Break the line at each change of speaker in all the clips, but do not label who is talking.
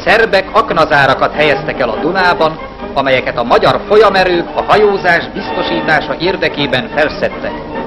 szerbek aknazárakat helyeztek el a Dunában, amelyeket a magyar folyamerők a hajózás biztosítása érdekében felszedtek.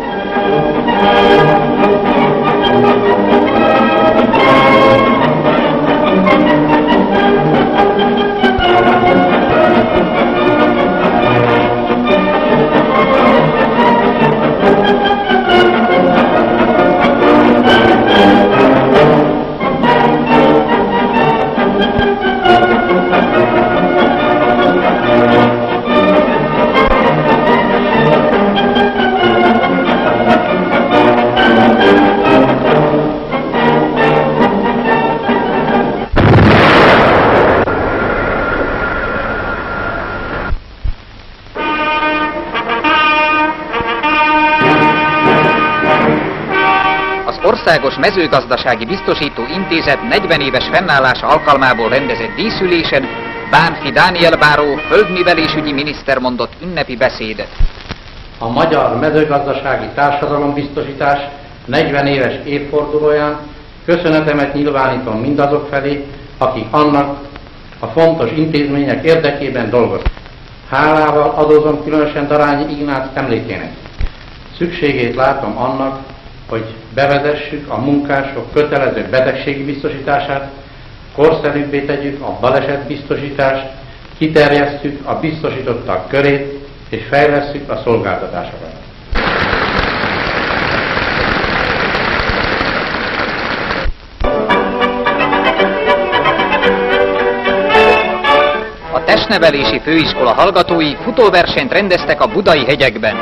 Országos Mezőgazdasági Biztosító Intézet 40 éves fennállása alkalmából rendezett díszülésen Bánffy Dániel báró földművelésügyi miniszter mondott ünnepi beszédet.
A magyar mezőgazdasági társadalombiztosítás 40 éves évfordulóján köszönetemet nyilvánítom mindazok felé, akik annak a fontos intézmények érdekében dolgoztak. Hálával adózom különösen Darányi Ignác emlékének. Szükségét látom annak, hogy bevezessük a munkások kötelező betegségi biztosítását, korszerűbbé tegyük a balesetbiztosítást, kiterjesszük a biztosítottak körét, és fejlesszük a szolgáltatásokat.
A testnevelési főiskola hallgatói futóversenyt rendeztek a Budai hegyekben.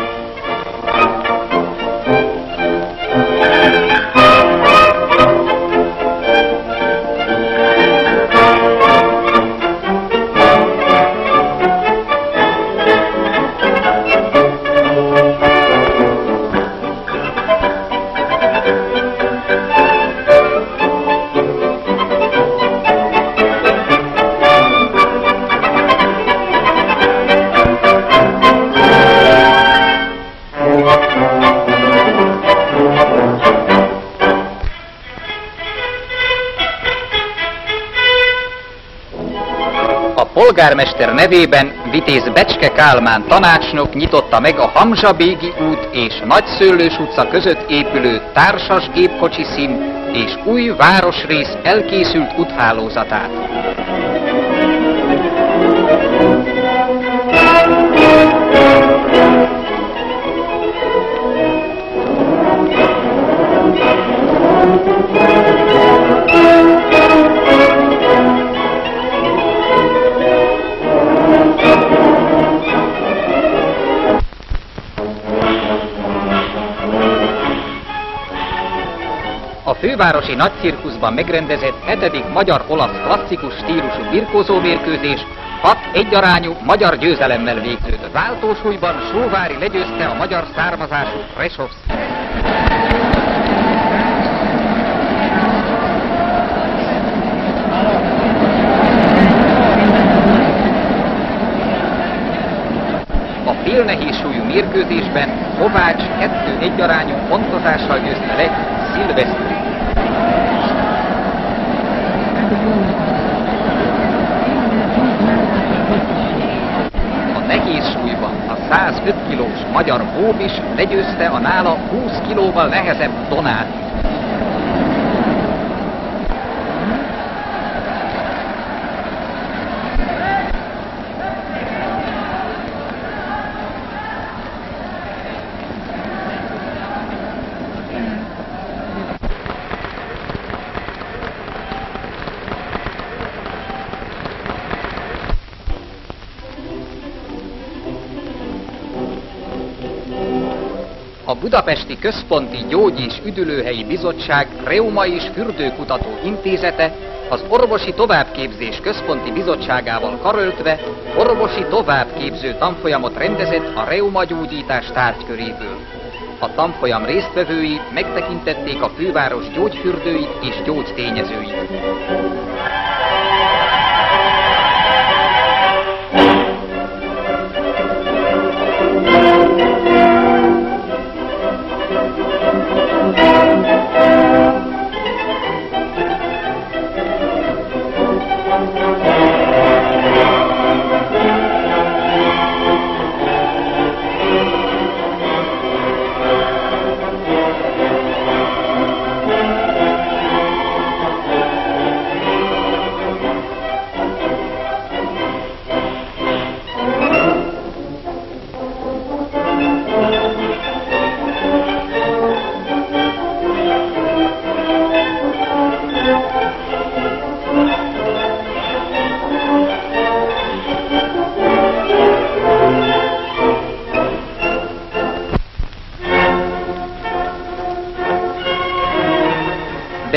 Polgármester nevében Vitéz Becske Kálmán tanácsnok nyitotta meg a Hamzsa-Bégi út és Nagyszőlős utca között épülő társas gépkocsi szín és új városrész elkészült úthálózatát. A fővárosi nagycirkuszban megrendezett 7. magyar-olasz klasszikus stílusú birkózó mérkőzés 6-1 arányú magyar győzelemmel végződött. Váltósúlyban Sóvári legyőzte a magyar származású Resovszkit. A félnehézsúlyú mérkőzésben Kovács 2-1 arányú pontozással győzte le Szilvesztri. A nehézsúlyban a 105 kilós magyar Bóbis legyőzte a nála 20 kilóval nehezebb Donát. A Budapesti Központi Gyógy- és Üdülőhelyi Bizottság Reuma és Fürdőkutató Intézete az Orvosi Továbbképzés Központi Bizottságával karöltve orvosi továbbképző tanfolyamot rendezett a reumagyógyítás tárgyköréből. A tanfolyam résztvevői megtekintették a főváros gyógyfürdőit és gyógytényezőit.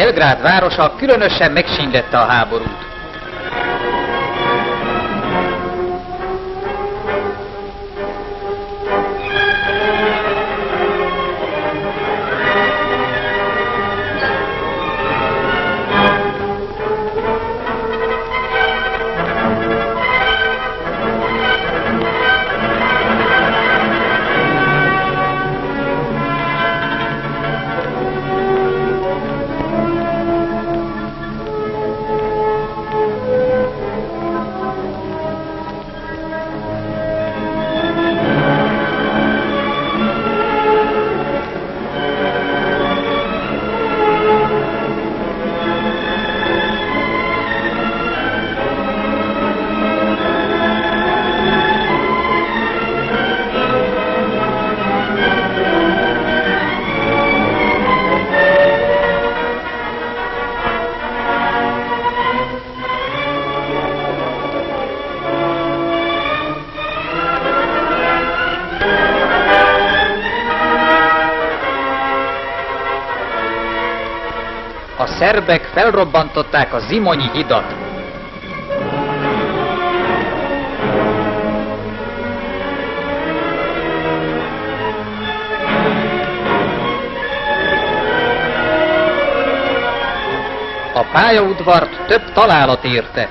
Belgrád városa különösen megsínylette a háborút. A szerbek felrobbantották a Zimonyi hidat. A pályaudvart több találat érte.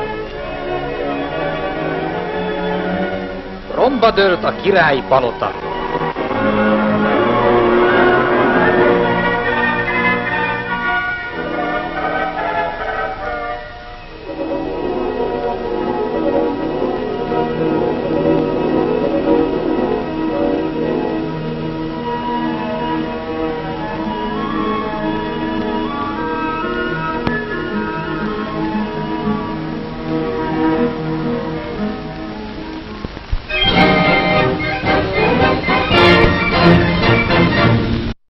Romba dőlt a királyi palota.